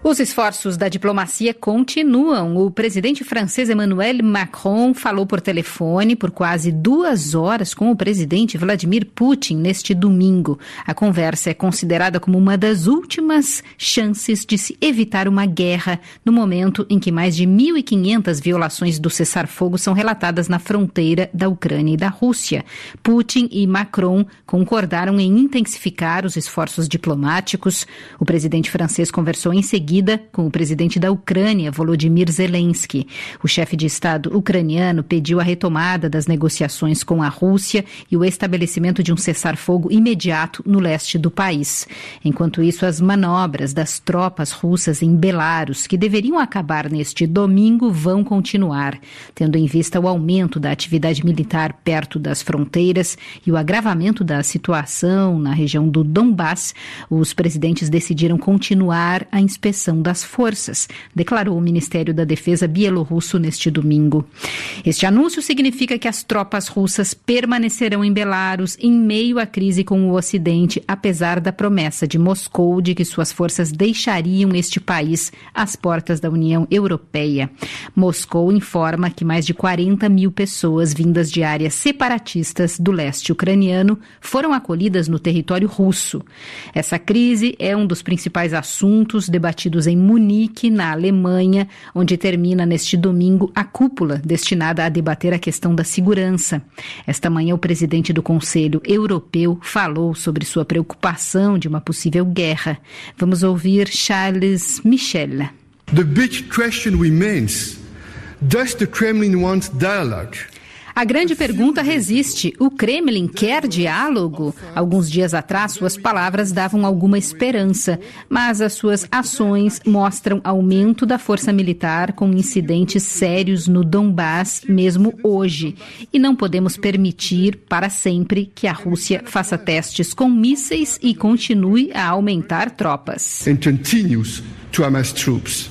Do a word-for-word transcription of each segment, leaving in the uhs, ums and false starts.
Os esforços da diplomacia continuam. O presidente francês Emmanuel Macron falou por telefone por quase duas horas com o presidente Vladimir Putin neste domingo. A conversa é considerada como uma das últimas chances de se evitar uma guerra no momento em que mais de mil e quinhentas violações do cessar-fogo são relatadas na fronteira da Ucrânia e da Rússia. Putin e Macron concordaram em intensificar os esforços diplomáticos. O presidente francês conversou em seguida com o presidente da Ucrânia, Volodymyr Zelensky. O chefe de Estado ucraniano pediu a retomada das negociações com a Rússia e o estabelecimento de um cessar-fogo imediato no leste do país. Enquanto isso, as manobras das tropas russas em Belarus, que deveriam acabar neste domingo, vão continuar, tendo em vista o aumento da atividade militar perto das fronteiras e o agravamento da situação na região do Donbass. Os presidentes decidiram continuar a inspeção das forças, declarou o Ministério da Defesa bielorrusso neste domingo. Este anúncio significa que as tropas russas permanecerão em Belarus em meio à crise com o Ocidente, apesar da promessa de Moscou de que suas forças deixariam este país às portas da União Europeia. Moscou informa que mais de quarenta mil pessoas vindas de áreas separatistas do leste ucraniano foram acolhidas no território russo. Essa crise é um dos principais assuntos debatidos em Munique, na Alemanha, onde termina neste domingo a cúpula destinada a debater a questão da segurança. Esta manhã, o presidente do Conselho Europeu falou sobre sua preocupação de uma possível guerra. Vamos ouvir Charles Michel. The big question remains: does the Kremlin want dialogue? A grande pergunta resiste. O Kremlin quer diálogo? Alguns dias atrás, suas palavras davam alguma esperança, mas as suas ações mostram aumento da força militar com incidentes sérios no Donbass, mesmo hoje. E não podemos permitir para sempre que a Rússia faça testes com mísseis e continue a aumentar tropas. And continues to amass troops.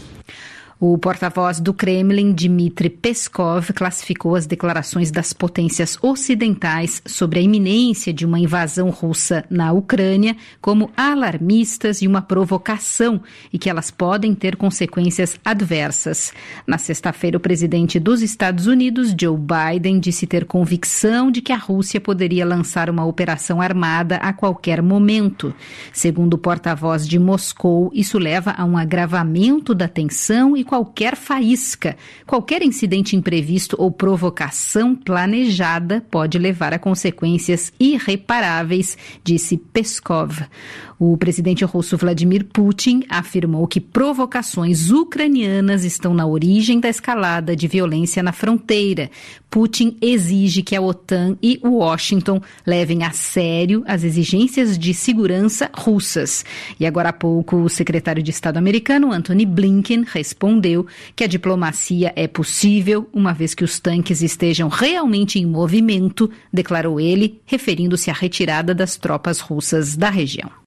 O porta-voz do Kremlin, Dmitry Peskov, classificou as declarações das potências ocidentais sobre a iminência de uma invasão russa na Ucrânia como alarmistas e uma provocação e que elas podem ter consequências adversas. Na sexta-feira, o presidente dos Estados Unidos, Joe Biden, disse ter convicção de que a Rússia poderia lançar uma operação armada a qualquer momento. Segundo o porta-voz de Moscou, isso leva a um agravamento da tensão e qualquer faísca, qualquer incidente imprevisto ou provocação planejada pode levar a consequências irreparáveis, disse Peskov. O presidente russo Vladimir Putin afirmou que provocações ucranianas estão na origem da escalada de violência na fronteira. Putin exige que a OTAN e Washington levem a sério as exigências de segurança russas. E agora há pouco, o secretário de Estado americano, Antony Blinken, respondeu que a diplomacia é possível, uma vez que os tanques estejam realmente em movimento, declarou ele, referindo-se à retirada das tropas russas da região.